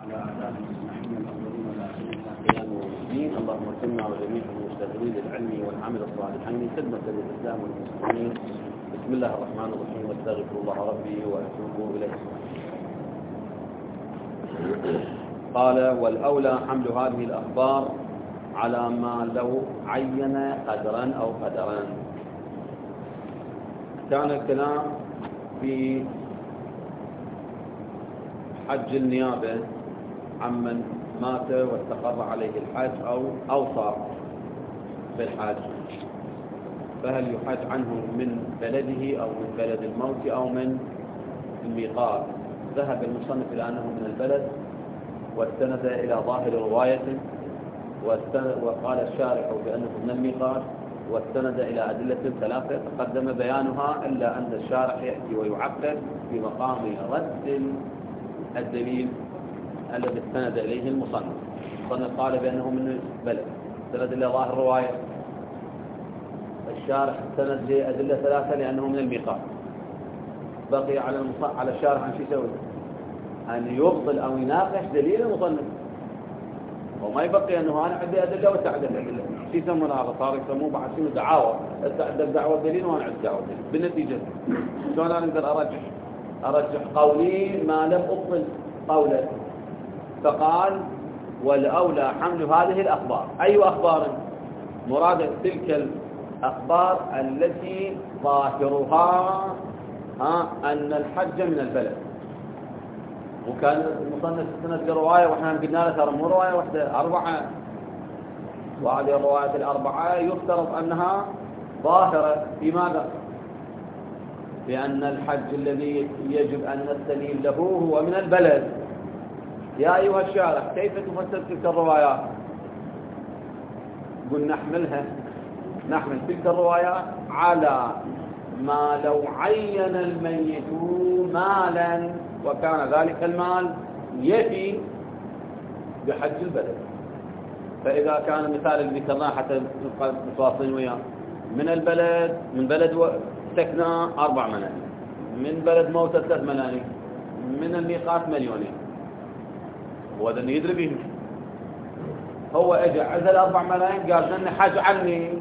أعداء المسلمين الأولين والآخرين إلى قيام يوم الدين. اللهم كنا وجميع المشتغلين بالعلم والعمل الصالحين خدمة للإسلام والمسلمين. بسم الله الرحمن الرحيم، واستغفر الله ربي وأتوب إليه. قال: والأولى حمل هذه الأخبار على ما لو عين قدرا أو قدران. كان الكلام في حج النيابة عمن مات واستقر عليه الحج أو أوصى بالحج، فهل يحج عنه من بلده أو من بلد الموت أو من الميقات؟ ذهب المصنف إلى أنه من البلد، واستند إلى ظاهر روايته، وقال الشارح بأنه من الميقات، واستند إلى أدلة ثلاثة تقدم بيانها، إلا أن الشارح يأتي ويعقب في مقام رد الدليل الذي استند إليه المصنف. قال بأنه من البلد، استند إلى ظاهر الرواية. الشارح استند لأدلة ثلاثة لأنه من الميقات. بقي على الشارح أن يسوي أن يبطل أو يناقش دليل المصنف، وما يبقي أنه أنا عندي أدلة وأنت عندك أدلة. شو يسمون هذا؟ صار يسموه بعد شنو؟ دعاوى. أنت عندك دعوة دليل وأنا عندي دعوة دليل. بالنتيجة شلون أنا أقدر أرجح قولي ما لم أبطل قوله؟ فقال: والأولى حمل هذه الأخبار. أي أخبار؟ مراد تلك الأخبار التي ظاهرها أن الحج من البلد. وكان المصنف استند لرواية، وإحنا قلنا له ترى مو رواية واحدة، 4. وهذه الروايات الأربعة يفترض أنها ظاهرة في ماذا؟ بأن الحج الذي يجب أن نستدين له هو من البلد. يا أيها الشارح، كيف تفسر تلك الروايات؟ قل نحمل تلك الروايات على ما لو عين الميت مالا وكان ذلك المال يفي بحج البلد. فإذا كان المثال اللي ذكرناه حتى نبقى متواصلين وياه، من بلد سكنة 4 ملايين، من بلد موتى 3 ملايين، من الميقات 2,000,000. هو ذا يدري بهم. هو اجى عزل 4 ملايين قال لنا حج عني.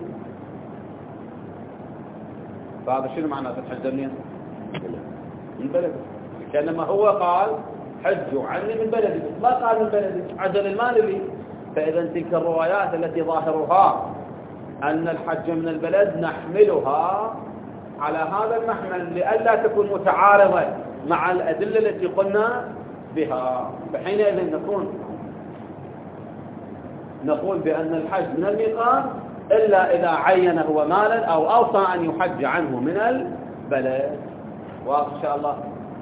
فهذا شنو معناته الحج منين؟ من بلد. كانما هو قال حجوا عني من بلدي، ما قال من بلدي، عزل المال لي. فإذا تلك الروايات التي ظاهرها أن الحج من البلد نحملها على هذا المحمل لئلا تكون متعارضة مع الأدلة التي قلنا بها. فحينئذ نقول بأن الحج من الميقات إلا إذا عين هو مالا أو أوصى أن يحج عنه من البلد. واضح إن شاء الله؟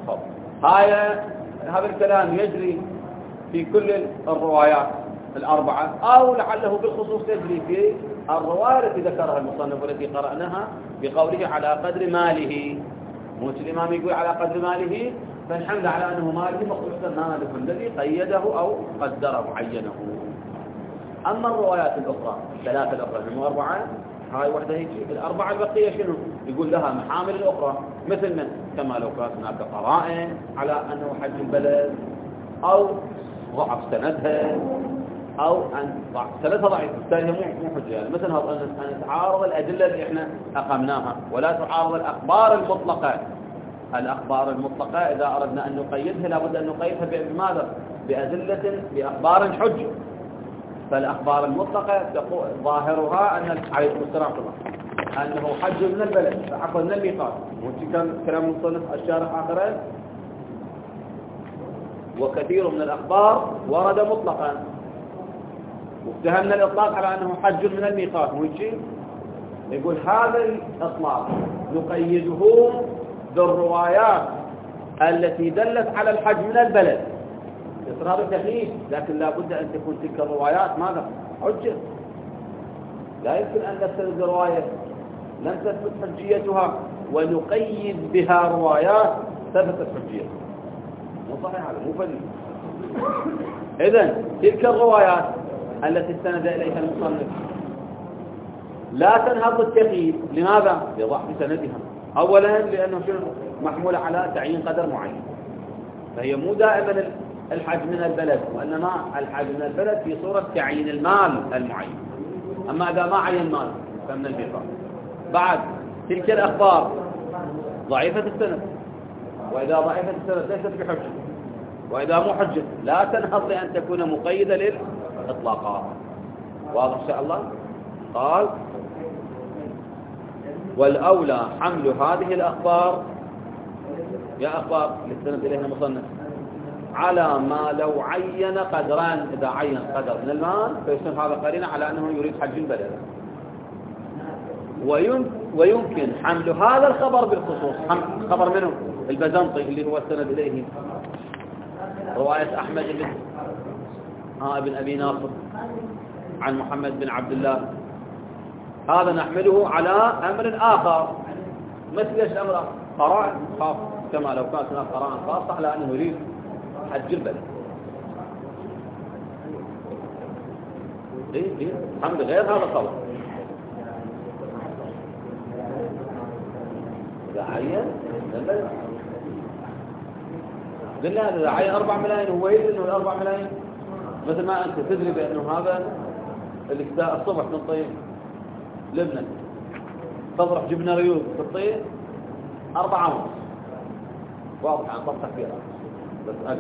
هذا الكلام يجري في كل الروايات الأربعة، أو لعله بالخصوص يجري في الرواية التي ذكرها المصنف والتي قرأناها بقوله على قدر ماله. موت الإمام يقول على قدر ماله، فالحمد على أنه ماله مخصوصا ماله الذي قيده أو قدره عينه. أما الروايات الأخرى 3 الأخرى هم 4، هاي وحدة هيك. ال4 البقية شنو؟ يقول لها محامل أخرى، مثل من؟ كما لو كانت هناك قرائن على أنه حج البلد، أو ضعف سندها، أو أن سندها ضعيف بالتالي مو حجة. يعني مثل هذا أن تعارض الأدلة اللي إحنا أقمناها، ولا تعارض الأخبار المطلقة. الأخبار المطلقة إذا أردنا أن نقيدها لابد أن نقيدها بماذا؟ بأدلة، بأخبار حجة. فالأخبار المطلقة ظاهرها أن عليه السلام أنه حج من البلد، عفوا من الميقات. وش كان كلام المصنف الشارح آخرين؟ وكثير من الأخبار ورد مطلقا، واتهمنا الإطلاق على أنه حج من الميقات. يقول هذا الإطلاق نقيده بالروايات التي دلت على الحج من البلد. إصرار التقييد، لكن لا بد أن تكون تلك الروايات ماذا؟ حجة. لا يمكن أن نستند برواية لم تثبت حجيتها ونقيد بها روايات ثبتت حجيتها. مو صحيح هذا، مو فلي. إذن تلك الروايات التي استند إليها المصنف لا تنهض التقييد. لماذا؟ لضعف سندها. أولا لأنه محمولة على تعيين قدر معين، فهي مو دائما الحج من البلد، وإنما الحج من البلد في صورة تعيين المال المعين. أما إذا ما عين مال فمن الميقات. بعد تلك الأخبار ضعيفة السند، وإذا ضعيفة السند ليست بحجة، وإذا مو حجة لا تنهض لأن تكون مقيدة للإطلاقات. واضح إن شاء الله؟ قال والأولى حمل هذه الأخبار، يا أخبار للسند إليها المصنف، على ما لو عين قدران، إذا عين قدر من المال فيصير هذا قرينة على أنه يريد حج البلد. ويمكن حمل هذا الخبر بالخصوص، خبر منه البزنطي اللي هو السند إليه رواية أحمد بن أبي ناصر عن محمد بن عبد الله، هذا نحمله على أمر آخر. مثل ايش الأمر؟ قرائن خاصة، كما لو كانت هناك قرائن خاصة على أنه يريد حج البلد. إيه حمل غير هذا الخبر. إذا عين البلد قلنا إذا عين 4 ملايين هو يدري إنه 4 ملايين، مثل ما أنت تدري بأنه هذا اللي الصبح تنطيه لبنة تضرح جبنة ريوب تنطيه 4 ونص، واضح عن طبقة كبيرة بس أجر.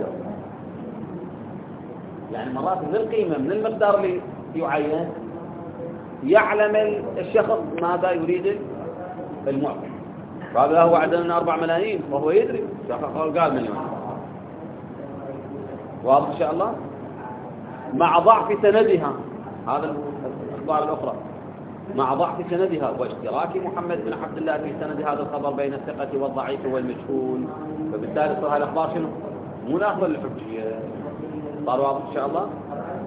يعني مرات من القيمة من المقدار اللي يعين يعلم الشخص ماذا يريد المعطي، فهذا هو عدنا 4 ملايين وهو يدري قال مليون. واضح إن شاء الله؟ مع ضعف سندها، هذا الأخبار الأخرى، مع ضعف سندها واشتراك محمد بن عبد الله في سند هذا الخبر بين الثقة والضعيف والمجهول، فبالتالي صار الأخبار شنو؟ مناقضة للحجية. صار واضح إن شاء الله؟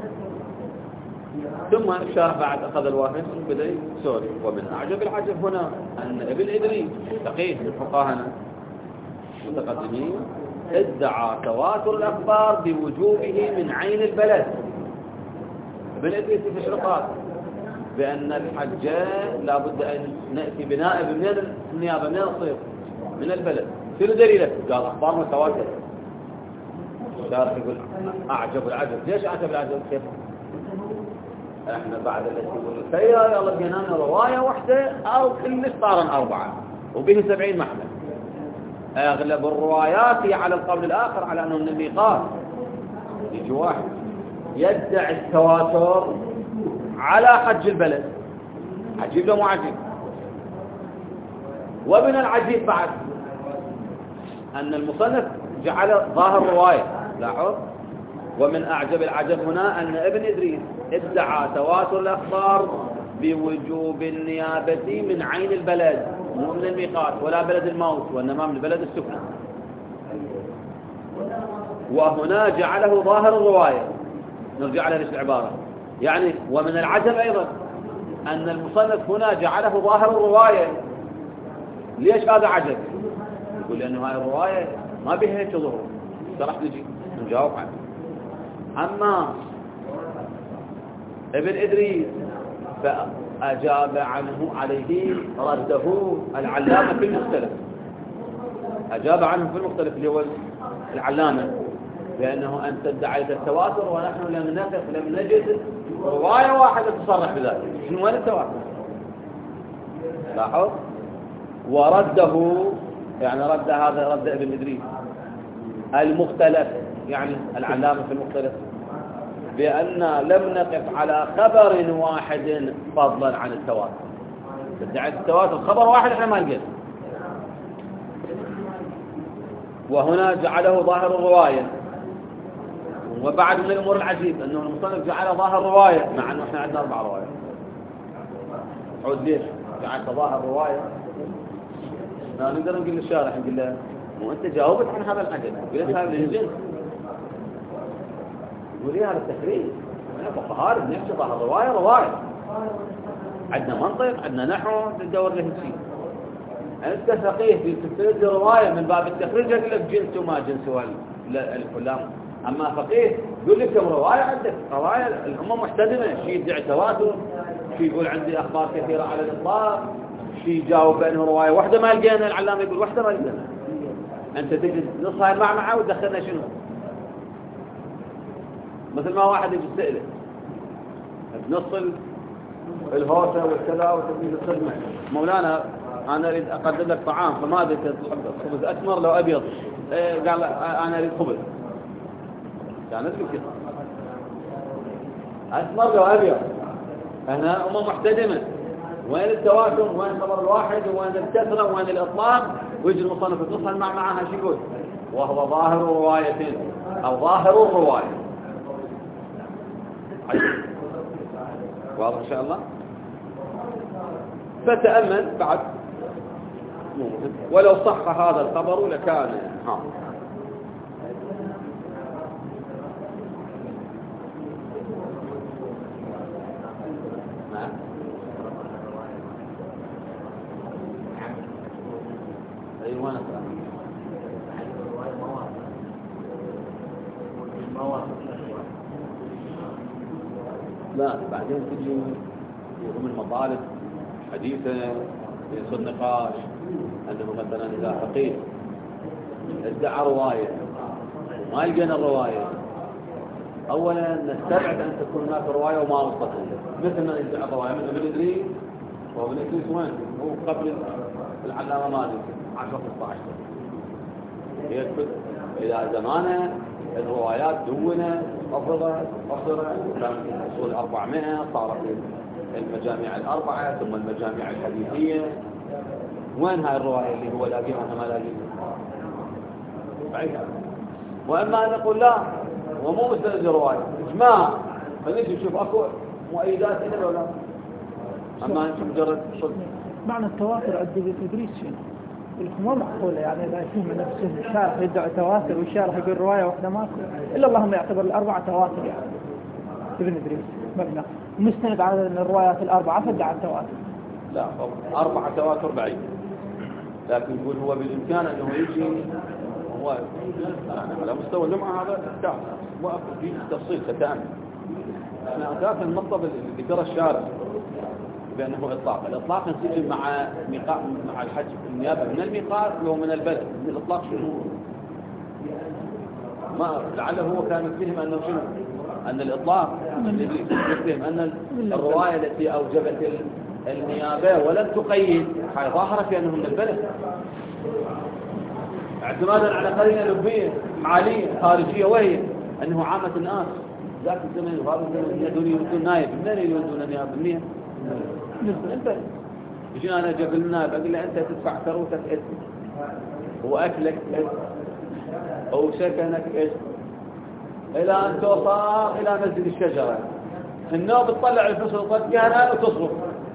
ثم الشارح بعد أخذ الواحد بدأ سوري. ومن أعجب العجب هنا أن ابن إدريس فقيه من فقهاءنا المتقدمين ادعى تواتر الأخبار بوجوبه من عين البلد. ابن إدريس في تشريقات بأن الحجة لابد أن نأتي بنائب من النيابة من الصيف من البلد. شنو دليلك؟ قال أخبار متواترة. الشارح يقول أعجب العجب. ليش أعجب العجب؟ كيف؟ احنا بعد التي يقول سيرا يلا بيننا رواية واحدة أو كلش صارن 4 وبه 70 محمل. أغلب الروايات على القول الآخر على أنه من الميقات. يجي واحد يدعي التواتر على حج البلد، عجيب له مو عجيب. ومن العجيب بعد أن المصنف جعل ظاهر رواية. لاحظ. ومن أعجب العجب هنا أن ابن إدريس ادعى تواتر الأخبار بوجوب النيابة من عين البلد، مو من الميقات ولا بلد الموت، وإنما من بلد السكنى. وهنا جعله ظاهر الرواية. نرجع على العبارة. يعني ومن العجب أيضا أن المصنف هنا جعله ظاهر الرواية. ليش هذا عجب؟ يقول لأنه هاي الرواية ما بها هيك ظهور. راح نجي نجاوب عنه. أما ابن إدريس فأجاب عنه عليه رده العلامة في المختلف. أجاب عنه في المختلف اللي هو العلامة بأنه أنت ادعيت التواتر ونحن لم نجد رواية واحدة تصرح بذلك. شنو وين التواتر؟ لاحظ. ورده يعني رد هذا رد ابن إدريس المختلف يعني العلامة في المختلف بأن لم نقف على خبر واحد فضلا عن التواتر. ادعيت التواتر خبر واحد احنا ما لقينا. وهنا جعله ظاهر الرواية. وبعد من الأمور العجيب أنه المصنف جعل ظاهر رواية مع أنه إحنا عندنا 4 روايات. عود ليش؟ جعلت ظاهر رواية. نقدر نقول للشارح نقول له مو أنت جاوبت عن هذا الحدث. قلت هذا الجنس. يقول لي هذا التخريج. أنا فقهاء بنحكي ظاهر رواية. عندنا منطق، عندنا نحو، ندور له شيء. أنت فقيه في تستند رواية من باب التخريج يقول لك جنس وما جنس الفلان. أما فقيه يقول لك كم رواية عندك؟ رواية الأمة محتدمة. شيء يدعي تواتر، شيء يقول عندي أخبار كثيرة على الإطلاق، شيء يجاوب بأنه رواية واحدة ما لقينا. العلامة يقول واحدة ما لقينا. أنت تجد نص هاي المعمعة وتدخلنا شنو؟ مثل ما واحد يجي يسأله بنص الهوسة والكذا وتقديم الخدمة، مولانا أنا أريد أقدم لك طعام، فماذا تحب خبز أسمر لو أبيض؟ قال أنا أريد خبز. كانت له كده أسمر لو أبيض. هنا أمة محتدمة، وين التواتر وين خبر الواحد وين الكثرة وين الإطلاق؟ ويجي المصنف يتصل معها شو يقول؟ وهو ظاهر روايتين أو ظاهر الرواية. واضح إن شاء الله؟ فتأمل بعد ولو صح هذا الخبر لكان أيوة لا بعدين تجي يهم المطالب حديثة يصير نقاش أنه مثلا إذا فقيه ادعى رواية وما لقينا الرواية، أولا نستبعد أن تكون هناك رواية وما وصلت مثل ما ادعى الرواية من ابن إدريس، وابن إدريس وين؟ هو قبل العلامة مالك 10-15 سنة يكتب إلى زمانه الروايات دونة أفضلت كانت الأصول 400 صارت المجامع الأربعة ثم المجامع الحديثية. وين هاي الرواية اللي هو لاقيها أنا ما لاقيها؟ بعيدها. وإما أن نقول لا ومو مستند رواية إجماع، فنجي نشوف أكو مؤيدات إلى ولا أما أنت مجرد صدق. معنى التواتر عند ابن إدريس مو معقولة، يعني إذا يكون من نفسه الشارح يدعي تواتر والشارح يقول رواية واحدة ماكو إلا اللهم يعتبر الأربعة تواتر يعني ابن إدريس مبنى مستند على أن الروايات الأربعة فدعا التواتر. لا 4 تواتر بعيد، لكن يقول هو بالإمكان أنه يجي هو يعني على مستوى اللمعة هذا تحتاج وأكو فيه تفصيل ستأمل. احنا أساسا المطلب اللي ذكر الشارع بأنه إطلاق، الإطلاق ينسجم مع الحج النيابة من الميقات ومن البلد. الإطلاق شنو؟ ما لعله هو كان يتهم أنه شنو؟ أن الإطلاق يتهم أن الرواية التي أوجبت النيابة ولم تقيد هاي ظاهرة في أنه من البلد، اعتمادا على قرينة لبية عالية خارجية، وهي أنه عامة الناس ذاك الزمن وهذا الزمن يدون نايب. من يدون النيابة؟ منين؟ انت يجينا انا جاب لنا بقول له انت تدفع ثروتك اسم واكلك اسم او سكنك اسم الى ان توصل الى مسجد الشجره، النوب تطلع الفلوس الطقانه وتصرف.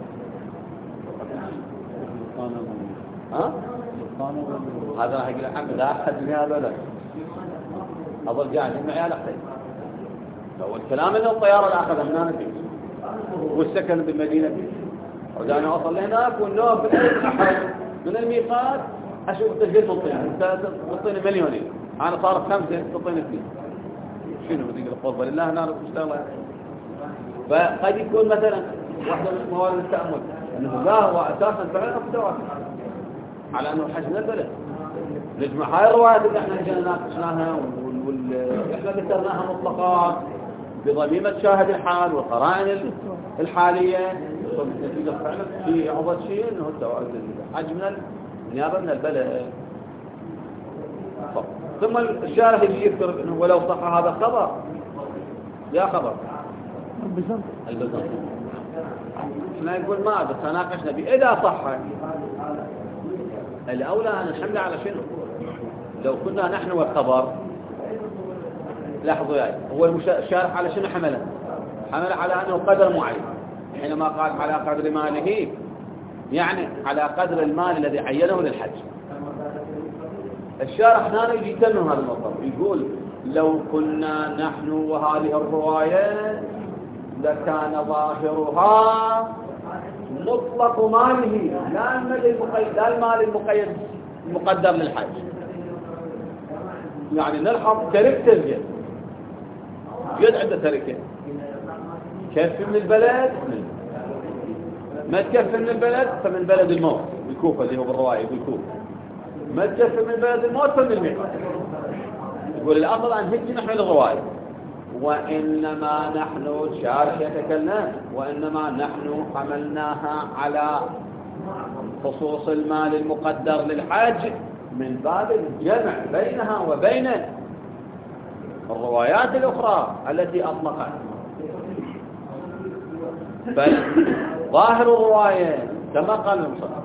هذا راح يقول الحمد لا احد من هذا لا اظل قاعد معي على خير. هو الكلام انه الطياره اللي اخذها من هنا والسكن بالمدينه ودانا اوصل لهناك والنوب بالاحد من الميقات اشوف تسجيل مطين تعطيني مليونين، انا صارت 5 تعطيني 2. شنو بدي اقول قرب لله هنا مشتغل. فقد يكون مثلا واحده من موارد التامل انه لا هو اساسا فعلا التواتر على انه الحج من البلد. نجمع هاي الروايات اللي احنا جينا ناقشناها احنا ذكرناها مطلقات بضميمة شاهد الحال والقرائن الحالية، النتيجة فعلا في عضو شيء انه الحج من النيابة من البلد. ثم الشارح يجي يذكر انه ولو صح هذا الخبر يا خبر البزنطي احنا يقول ما بس ناقشنا به اذا صح الاولى ان نحمله على شنو؟ لو كنا نحن والخبر لاحظوا يعني هو الشارح على شنو حمله؟ حمله على انه قدر معين، حينما قال على قدر ماله يعني على قدر المال الذي عينه للحج. الشارح هنا يجي يتمم هذا المطلب، يقول لو كنا نحن وهذه الرواية لكان ظاهرها مطلق ماله لا المال المقيد المقدر للحج. يعني نلحظ تركة الجد جد عنده تركة كف من البلد ما تكف من البلد فمن بلد الموت بالكوفة اللي هو بالرواية بالكوفة، ما تكف من بلد الموت فمن الميقات. يقول الأفضل أن هجي نحن الرواية وإنما نحن الشارح يتكلم وإنما نحن حملناها على خصوص المال المقدر للحج من باب الجمع بينها وبين الروايات الأخرى التي أطلقت. بل ظاهر الرواية كما قال المصنف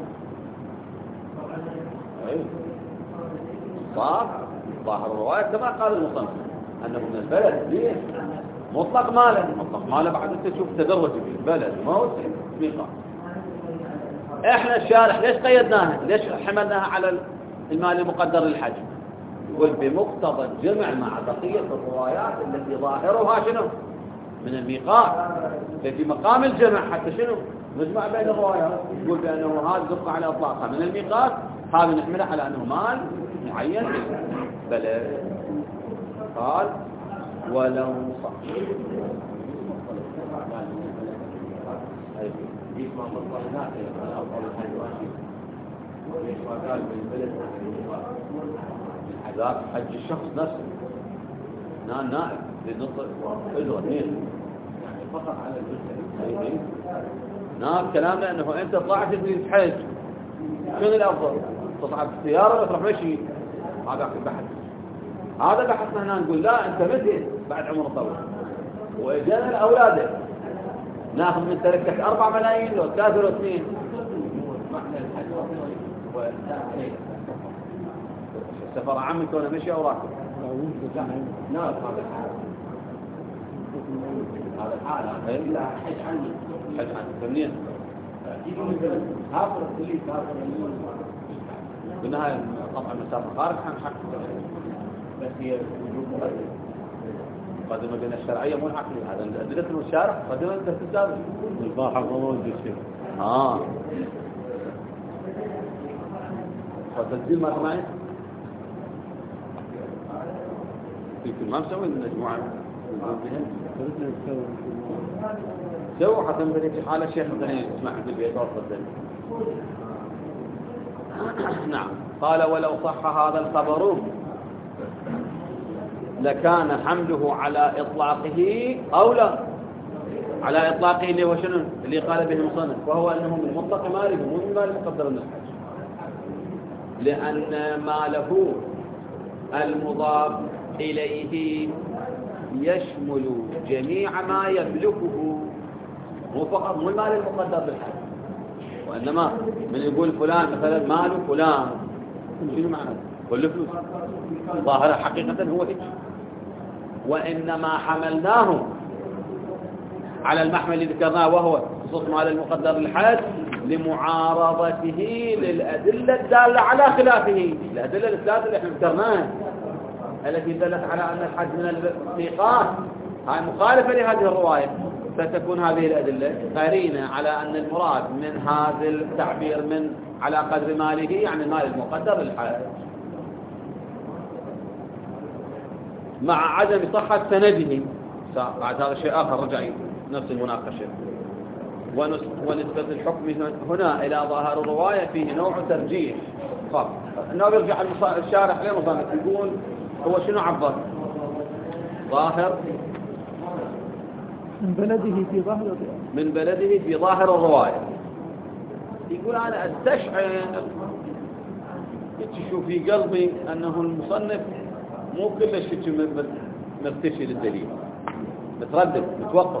ظاهر الرواية كما قال المصنف أنه من البلد ليه مطلق ماله بعد أنت تشوف تدرج في البلد ما هو ميقات. إحنا الشارح ليش قيدناها ليش حملناها على المال المقدر للحج؟ يقول بمقتضى الجمع مع بقية الروايات التي ظاهرها شنو من الميقات في مقام الجمع حتى شنو نجمع بين الروايات. يقول بأنه هذا دق على إطلاقها من الميقات هذا نحمله على أنه مال معين بلد. قال ولو صح هذا حج الشخص نفسه نائب للنطق إجرة يعني فقط على الجزء نائب كلامنا أنه أنت طلعت تريد حج شنو الأفضل تصعد السيارة وتروح مشي هذا البحث. هذا بحثنا هنا نقول لا أنت متى بعد عمر طويل وإجانا لأولادك ناخذ من تركتك 4 ملايين لو 3 لو 2 سفر عمك وانا مشي او راكب لا هذا الحالة لا حج عني منين هاخر الكلية بالنهاية قطع المسافة خارج عن حق بس هي قدمة بين الشرعية مو العقلية هذا أدلة الشارع قدمة التسابق الباحة موجود الشيء فتسجيل ما سمعت يمكن ما مسوي المجموعة سووا حتى نبدأ في حالة الشيخ مثلا يسمع في البيت وصدق. نعم. قال ولو صح هذا الخبر لكان حمله على إطلاقه أو لا على إطلاقه اللي هو شنو اللي قال به المصنف وهو أنه من مطلق ماله مو من مال مقدر الحج لأن ماله المضاف إليه يشمل جميع ما يملكه مو فقط مو المال المقدر بالحج وإنما من يقول فلان مثلا مال فلان شنو معنى كل فلوس ظاهرة حقيقة هو هيك وإنما حملناه على المحمل اللي ذكرناه وهو خصوص مال المقدر للحج لمعارضته للأدلة الدالة على خلافه الأدلة الثلاثة اللي احنا ذكرناها التي دلت على أن الحج من الميقات هاي مخالفة لهذه الرواية فتكون هذه الأدلة قرينة على أن المراد من هذا التعبير من على قدر ماله يعني المال المقدر للحج مع عدم صحة سنده بعد هذا شيء آخر رجع نفس المناقشة ونسبة الحكم هنا إلى ظاهر الرواية فيه نوع ترجيح إنه بيرجع الشارح لمصنف يقول هو شنو عبر ظاهر من بلده في ظاهر الرواية يقول أنا أستشعر تشوف في قلبي أنه المصنف مو كل شيء مرتشي للدليل متردد متوقف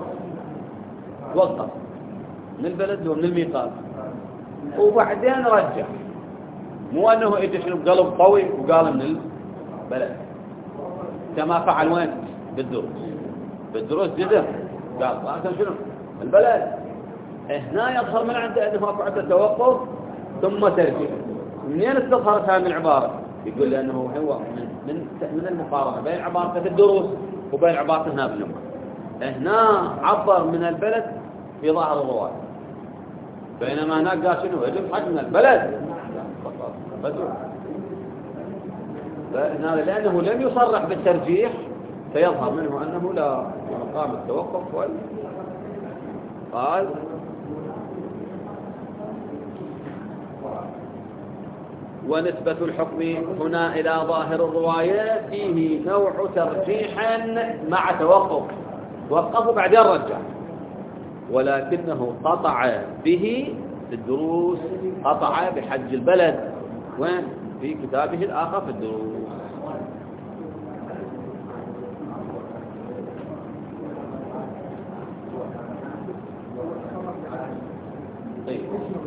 من البلد ومن الميقات وبعدين رجع مو أنه إجا شنو بقلب قوي وقال من البلد كما فعل وين بالدروس جدا قال أنت شنو البلد هنا يظهر من عنده أنه أكو عنده توقف ثم ترجع منين استظهرت هذه العبارة يقول لأنه هو من المقارنة بين عبارة الدروس وبين عبارة هنا باللغة هنا عبر من البلد في ظاهر الرواية بينما هناك قال شنو يجب حج من البلد لأنه لم يصرح بالترجيح فيظهر منه أنه لا مقام التوقف قال. ونسبة الحكم هنا إلى ظاهر الرواية فيه نوع ترجيح مع توقف، وقفوا بعدين رجع، ولكنه قطع به الدروس، قطع بحج البلد، وين في كتابه الآخر في الدروس. طيب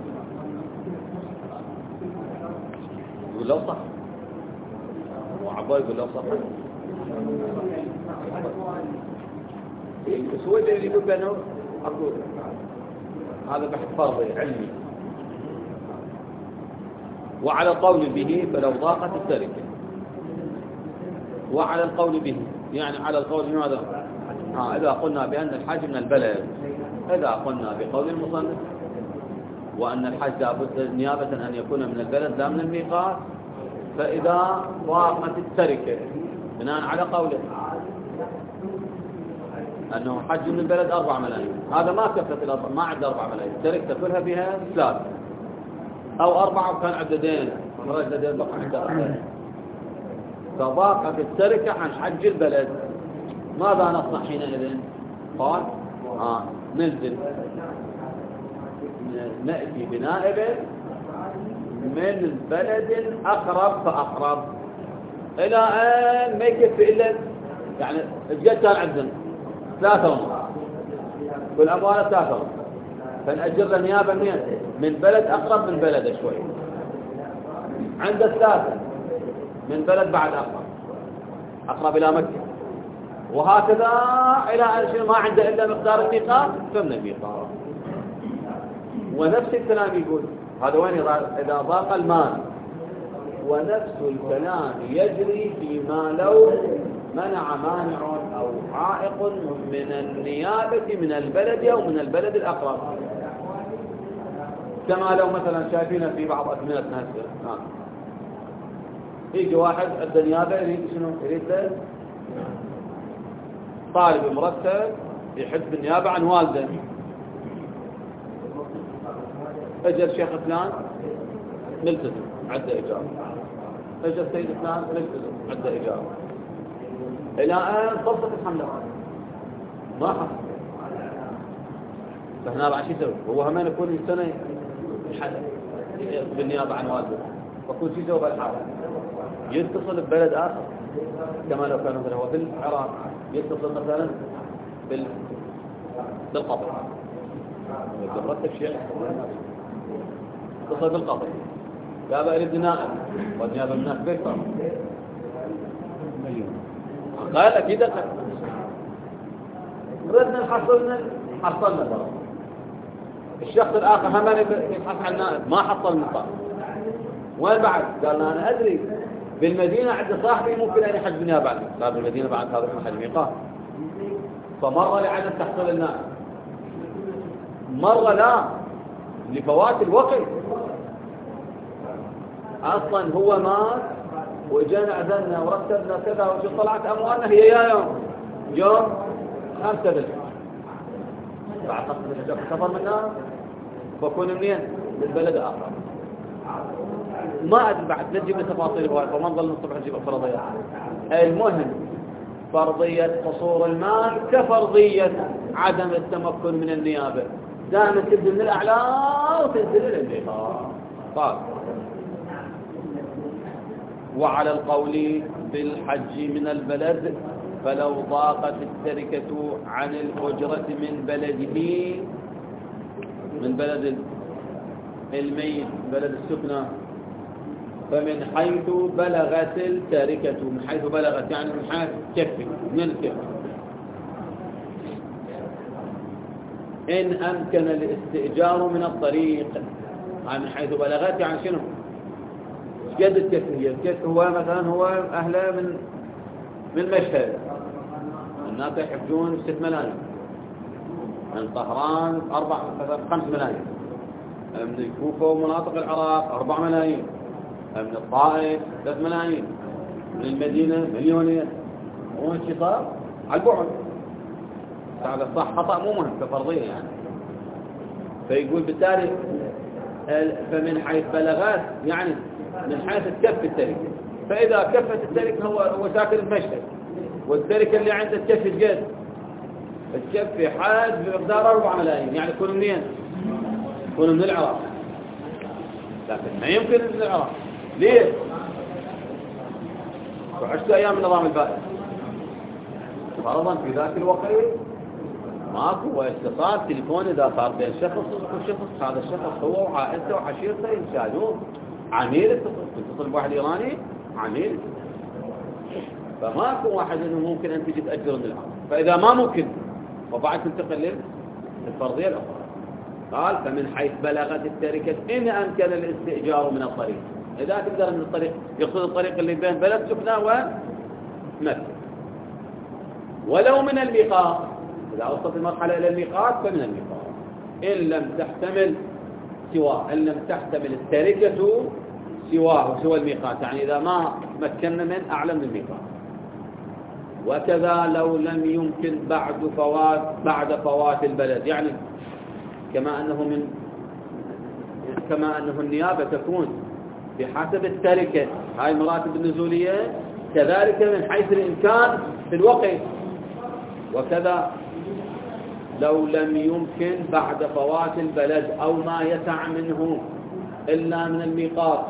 يقول لو صح، وعبا يقول لو صح، بس هو اللي يقول بأنه أقول هذا بحث فرضي علمي. وعلى القول به فلو ضاقت التركة، وعلى القول به يعني على القول بماذا؟ إذا قلنا بأن الحج من البلد، إذا قلنا بقول المصنف وأن الحج لابد نيابة أن يكون من البلد لا من الميقات، فإذا ضاقت التركة بناء على قوله أنه حج من البلد 4 ملايين، هذا ما كفت ما عد 4 ملايين، التركة كلها فيها 3 أو 4 وكان عددين مرددين بقى عدد، فضاقت التركة عن حج البلد، ماذا نصنع حينئذ؟ قال ننزل نأتي بنائب من بلد أقرب فأقرب إلى أن ما يكفي إلا يعني الجد كان عندنا 3 والأموال 3، فنأجر له نيابة من بلد أقرب من بلده شوي، عنده 3 من بلد بعد أقرب إلى مكة، وهكذا إلى أن ما عنده إلا مقدار الميقات فمن الميقات. ونفس الكلام يقول هذا وين إذا ضاق المال، ونفس الكلام يجري فيما لو منع مانع أو عائق من النيابة من البلد أو من البلد الأقرب، كما لو مثلا شايفين في بعض أثمنتنا هسه يجي واحد عنده نيابة يريد شنو؟ يريد طالب مرتب يحج بالنيابة عن والده، اجى الشيخ فلان نلتزم عنده إجابة، اجى السيد فلان نلتزم عنده إجابة، إلى أن خلصت الحملة ما حصل. فهنا بعد شو يسوي؟ هو همين يكون السنة بالنيابة عن والده، فكون شو يسوي بالحالة؟ يتصل ببلد آخر، كما لو كان مثلا هو في العراق يتصل مثلا بالقطر، مرتب شيء يتصل بالقطر يا بقى يريد نائب والنيابة من هناك بيكتر قال أكيد ردنا حصلنا ترى الشخص الآخر همين يبحث عن نائب ما حصل مقام، وين بعد؟ قال أنا أدري بالمدينة عند صاحبي ممكن أن يحج بالنيابة عني، صار بالمدينة بعد هذا المحل ميقات، فمرة لعدم تحصيل النائب، مرة لا لفوات الوقت، أصلا هو مات وإجانا عزلنا ورتبنا كذا وشو طلعت أموالنا هي يا يوم 5 بالحج، بعد قصة الحجاب سفر منها بكون منين؟ من بلد آخر، ما أدري بعد نجيب لتفاصيل هواي فما نظل نصبح نجيب الفرضيات. المهم فرضية قصور المال كفرضية عدم التمكن من النيابة، دائما تبدأ من الأعلى وتنزل للميقات. قال وعلى القول بالحج من البلد فلو ضاقت التركة عن الأجرة من بلده، من بلد الميت بلد السكنة، فمن حيث بلغت التركة، من حيث بلغت يعني من حيث كفي من الكفي، إن أمكن الاستئجار من الطريق، من حيث بلغت يعني شنو؟ قد الكفي هي الكفي هو مثلا هو أهله من مشهد، الناس يحجون 6 ملايين، من طهران 5 ملايين، من الكوفة ومناطق العراق 4 ملايين، من الطائف 3 ملايين، من المدينة 1 مليون، مو شيء صار على البعد، هذا صح خطأ مو مهم كفرضية يعني. فيقول بالتالي فمن حيث بلغت يعني من حيث تكفي التركة. فإذا كفت التركة هو ساكن بمشهد، والتركة اللي عنده تكفي قد تكفي حد بمقدار 4 ملايين، يعني يكون منين؟ يكون من العراق، لكن ما يمكن من العراق. ليه؟ وعشت أيام النظام البائد فرضا في ذاك الوقت ماكو اتصال تليفون إذا صار بين شخص وشخص، هذا الشخص هو وعائلته وعشيرته ينشاهدون، عميل تتصل بواحد إيراني عميل، فماكو واحد إنه ممكن أن تجي تأجر من العراق. فإذا ما ممكن وبعد تنتقل للفرضية الأخرى. قال فمن حيث بلغت التركة إن أمكن الاستئجار من الطريق، إذا تقدر من الطريق، يقصد الطريق اللي بين بلد سكنة ومكة، ولو من الميقات، إذا وصلت المرحلة إلى الميقات فمن الميقات إن لم تحتمل سواه، إن لم تحتمل التركة سواه سوى الميقات، يعني إذا ما مكننا من أعلى من الميقات. وكذا لو لم يمكن بعد فوات البلد، يعني كما أنه النيابة تكون بحسب التركة، هاي المراتب النزولية، كذلك من حيث الإمكان في الوقت. وكذا لو لم يمكن بعد فوات البلد أو ما يسع منه إلا من الميقات،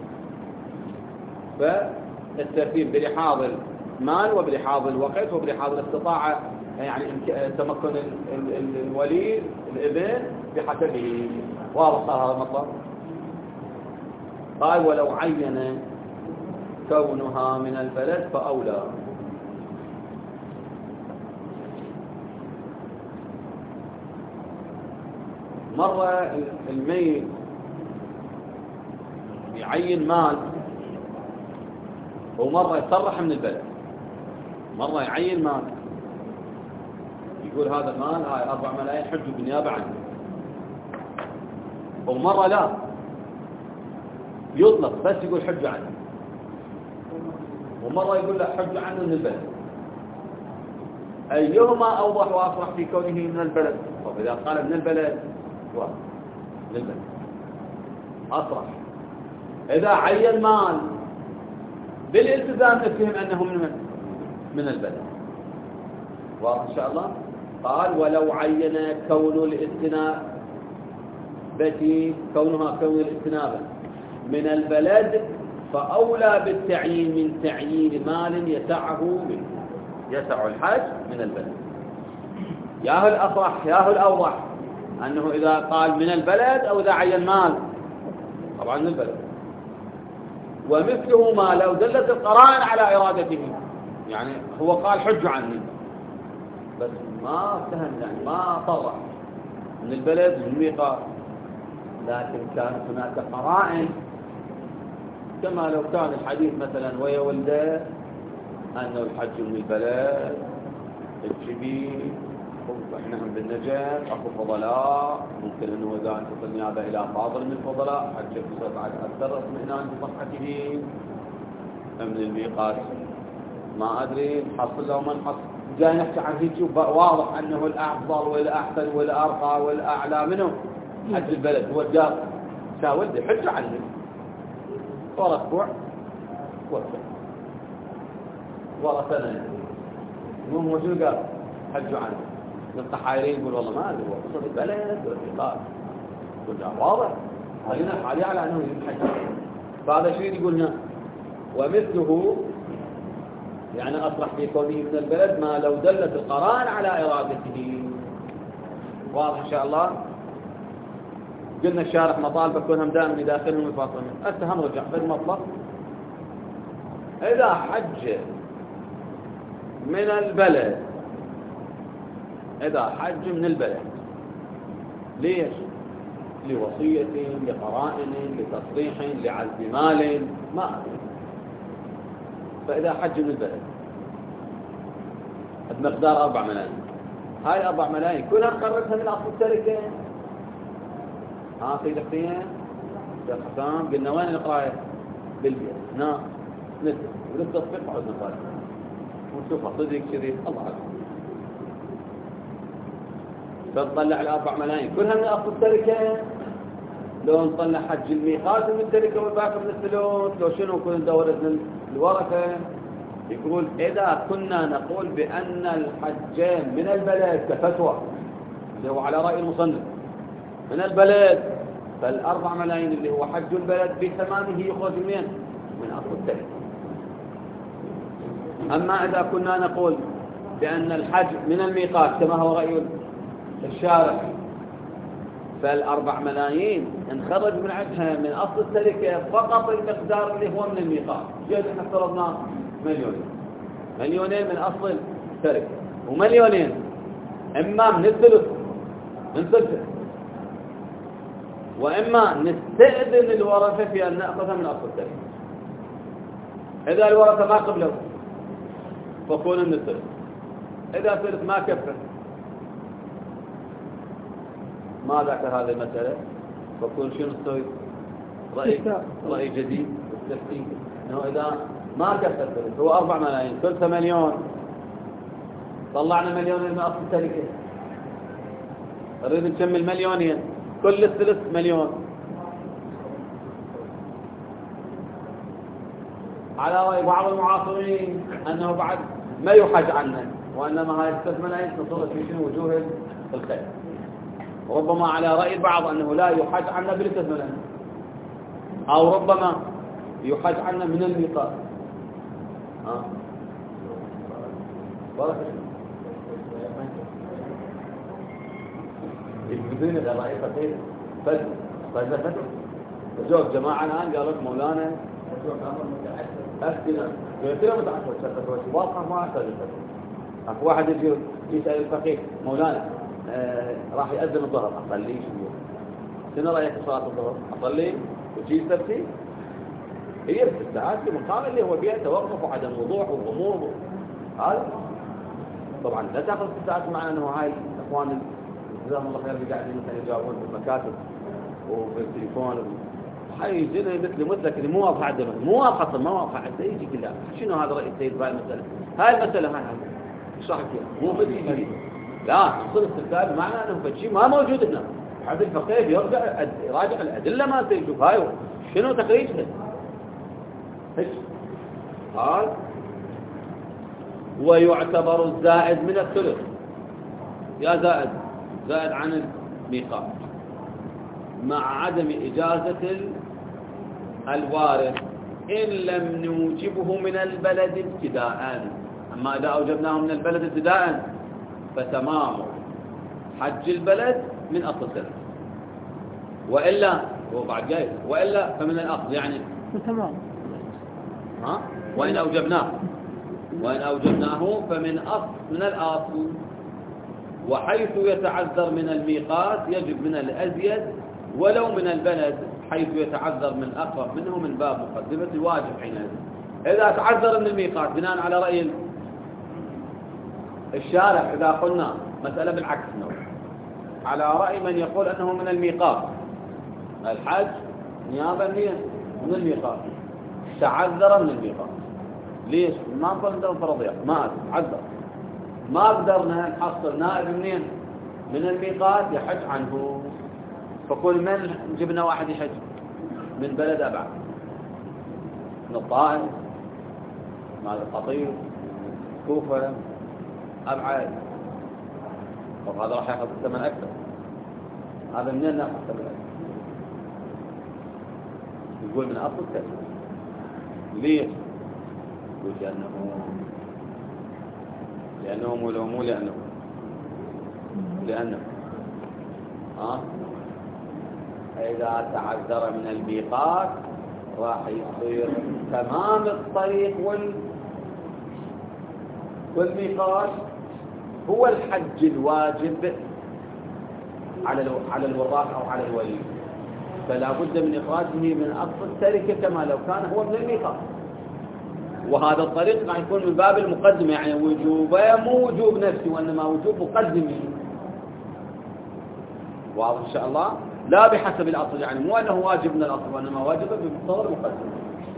فالترتيب بلحاظ المال وبلحاظ الوقت وبلحاظ الاستطاعة، يعني تمكن الولي الابن بحسبه. واضح هذا المطلب. قال ولو عين كونها من البلد فأولى. مرة الميت يعين مال، ومرة يصرح من البلد، مرة يعين مال يقول هذا المال هاي 4 ملايين حجوا بالنيابة عنه، ومرة لا يطلق بس يقول حجوا عنه، ومرة يقول لا حجوا عنه من البلد. أيهما أوضح وأصرح في كونه من البلد؟ طب إذا قال من البلد من البلد أصرح. إذا عين مال بالالتزام نفهم أنه من البلد. واضح إن شاء الله. قال ولو عين كونها كون الاستنابة من البلد فأولى بالتعيين من تعيين مال يسع الحج من البلد. ياهو الأصح ياهو الأوضح أنه إذا قال من البلد أو إذا عين مال طبعا من البلد. ومثله ما لو دلت القرائن على إرادته، يعني هو قال حج عني بس ما فهم، يعني ما صرح من البلد من الميقات، لكن كانت هناك قرائن، كما لو كان الحديث مثلا ويا ولده أنه الحج من البلد الجبين وإحنا هم بالنجف أكو فضلاء، ممكن أنه إذا انتقل النيابة إلى فاضل من الفضلاء حج بصوت بعد أكثر اطمئنان بصحته من الميقات. ما أدري نحصل لو ما نحصل، جاي نحكي عن هيك واضح أنه الأفضل والأحسن والأرقى والأعلى منه حج البلد. هو الجار شاولده حج عنه ورا أسبوع ورا سنة مو موجود قال حج عنه. الطحايرين يقول والله ما أدري هو قصة البلد والإطلاق كلها واضح خلينا حالي على أنه يحج. فهذا شيء يقول هنا ومثله يعني أصرح في كونه من البلد ما لو دلت القرائن على إرادته. واضح إن شاء الله. قلنا الشارح مطالبة كونهم دائما يداخلهم الفاصل منه. هسه هنرجع بالمطلق. إذا حج من البلد، إذا حج من البلد ليش؟ لوصية لقرائن لتصريح لعزم مال ما أدري. فإذا حج من البلد بمقدار 4 ملايين، هاي 4 ملايين كلها قررتها من أصل التركة. سيد حسين شيخ حسام قلنا وين القراية؟ بالبيت. نعم وللتصفيق وحسن صالح ونشوفها صدق شريف الله أكبر. فتطلع ال4 ملايين كلها من أصل التركة لو نصلنا حج الميقات من التركة والباقي من الثلث، لو شنو كل دورة الورثة. يقول إذا كنا نقول بأن الحجين من البلد كفتوى اللي هو على رأي المصنف من البلد، فال4 ملايين اللي هو حج البلد بثمانه يخرج منين؟ من أصل التركة. أما إذا كنا نقول بأن الحج من الميقات كما هو رأي الشارع، فال4 ملايين انخرج من عندها من أصل التركة فقط المقدار اللي هو من الميقات. جيد احنا افترضنا مليونين من أصل التركة، ومليونين إما من الثلث من ثلثه، وإما نستأذن الورثة في أن نأخذها من أصل التركة. إذا الورثة ما قبلوا فكون من الثلث، إذا الثلث ما كفى ما ذكر هذه المسألة فكون شنو نسوي؟ رأي جديد والتفسير إنه إذا ما كفى الثلث هو 4 ملايين، ثلث مليون، طلعنا مليونين من أصل التركة، نريد نكمل مليونين، كل الثلث مليون. على رأي بعض المعاصرين أنه بعد ما يحج عنه، وإنما هاي 3 ملايين تصل في شنو وجوه الخير. ربما على رأي البعض أنه لا يحج عنا بال3 ملايين، أو ربما يحج عنا من الميقات. يجبدون إلى رأي فقير فلسفة وجوب جماعة الآن قالوا لك مولانا أفتنا كثيرا متعصب شفت وشي واضحة ما أحتاج الفتوى. أكو واحد يجي يسأل الفقيه مولانا راح يأذن الظهر أصلي شنو رأيك في صلاة الظهر؟ أصلي وتجي تبكي؟ هي 6 ساعات في مقام اللي هو فيها توقف وعدم وضوح وغموض. هذا طبعا لا تأخذ 6 ساعات، معنى أنه هاي إخوان جزاهم الله خير اللي قاعدين مثلا يجاوبون في المكاتب وفي التليفون هاي يجينا مثلك اللي مو واضحه عندنا، مو واضحه ما واضحه حتى يجي كلها شنو هذا رأي السيد بهاي المسألة. هاي المسألة هاي ايش راح فيها؟ مو بدي جديد، لا تصير استدلال بمعنى انه فشي ما موجود هنا. حد الفقيه يرجع يراجع الأدلة ما تشوف هاي شنو تخريجها. قال ويعتبر الزائد من الثلث، يا زائد عن الميقات مع عدم إجازة الوارث إن لم نوجبه من البلد ابتداء. أما إذا أوجبناه من البلد ابتداء فتمام حج البلد من أصل السنة، وإلا هو بعد جاي وإلا فمن الأصل يعني تمام. وإن أوجبناه فمن من الأصل. وحيث يتعذر من الميقات يجب من الأزيد ولو من البلد، حيث يتعذر من أقرب منه من باب مقدمة الواجب حينئذ. إذا تعذر من الميقات بناء على رأي الشارع، إذا قلنا مسألة بالعكس على رأي من يقول أنه من الميقات الحج نيابة من الميقات، تعذر من الميقات. ليش؟ ما قلنا فرضيات ما تعذر، ما قدرنا نحصل نائب منين؟ من الميقات يحج عنه. فقول من جبنا واحد يحج من بلد أبعد، من الطائف، مع القطيف، كوفة، أبعد، طب هذا راح يأخذ الثمن أكثر. هذا منين نأخذ الثمن أكثر؟ يقول من أصل الثمن. ليش؟ يقول لأنه إذا تعذر من الميقات راح يصير تمام الطريق والميقات هو الحج الواجب على الوراث أو على الولي، فلا بد من إخراجه من أصل التركة كما لو كان هو من الميقات. وهذا الطريق راح يكون من باب المقدمة، يعني وجوبه مو وجوب نفسي وإنما وجوب مقدمي. واضح إن شاء الله؟ لا بحسب الأصل، يعني مو أنه واجب من الأصل وإنما واجب بمقتضى المقدمة.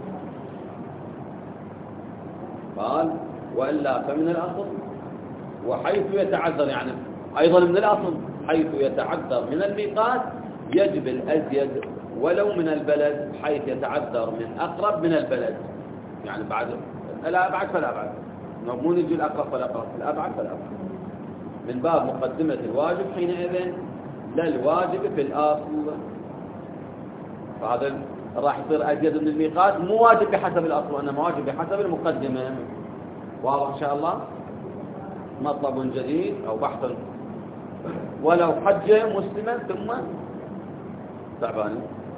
قال وإلا فمن الأصل وحيث يتعذر، يعني أيضا من الأصل حيث يتعذر من الميقات يجب الأزيد ولو من البلد حيث يتعذر من أقرب من البلد، يعني بعد الأبعد فالأبعد، مو نجي الأقرب فالأقرب، الأبعد فالأبعد، من باب مقدمة الواجب حينئذ للواجب في الأصل. فهذا راح يصير أزيد من الميقات مو واجب بحسب الأصل، وإنما واجب بحسب المقدمة. واضح إن شاء الله؟ مطلب جديد أو بحث. ولو حج مسلما ثم تعباني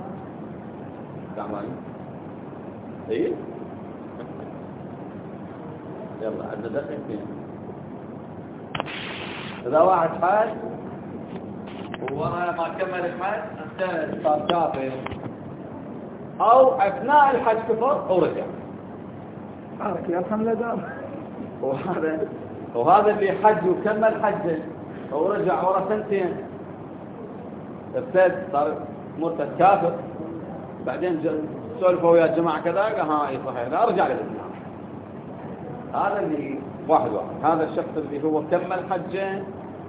إيه؟ يلا عندنا دقيقتين. إذا واحد حاج وورا ما كمل الحج انت صار كافر، أو أثناء الحج كفر أو رجع عارف يا الحملة دار. وهذا اللي حج وكمل حجه ورجع ورا سنتين ابتد صار مرتد كافر، بعدين سولفوا ويا الجماعة كذا قال ها اي صحيح لا ارجع للإسلام. هذا اللي واحد هذا الشخص اللي هو كمل حجه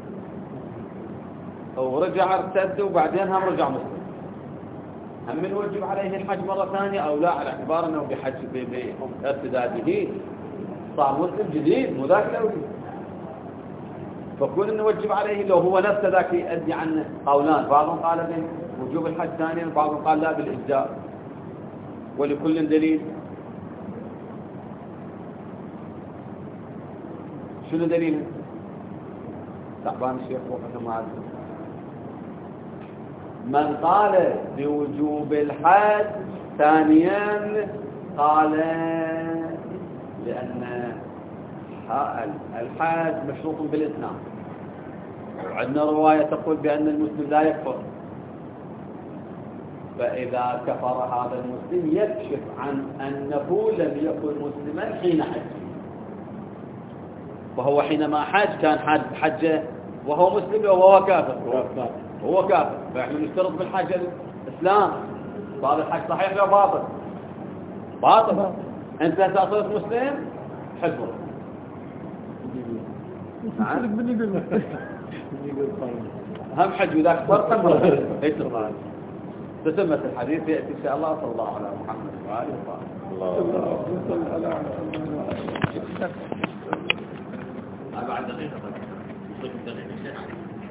ورجع ارتد وبعدين هم رجع مسلم، هم من وجب عليه الحج مرة ثانية أو لا، على اعتبار أنه بحج بارتداده صار مسلم جديد مو ذاك الأولي. فكون أنه وجب عليه لو هو نفسه ذاك يؤدي عنه قولان، بعضهم قال بوجوب الحج ثانيا وبعضهم قال لا بالإجزاء، ولكل دليل. شنو دليل؟ تعبان الشيخ وقت ما عاد. من قال بوجوب الحج ثانيا قال لأن الحج مشروط بالإسلام، وعندنا رواية تقول بأن المسلم لا يكفر، فإذا كفر هذا المسلم يكشف عن أنه لم يكن مسلما حين حج، وهو حينما حج كان حجه وهو مسلم وهو كافر، هو كافر. فإحنا نشترط بالحج الإسلام، فهذا الحج صحيح ولا باطل؟ باطل. أنت صرت مسلم حجبه. هم حج وذاك فرق مرة تتمة الحديث يأتي إن شاء الله. صلى الله على محمد وآله وصحبه. الله بعد دقيقة.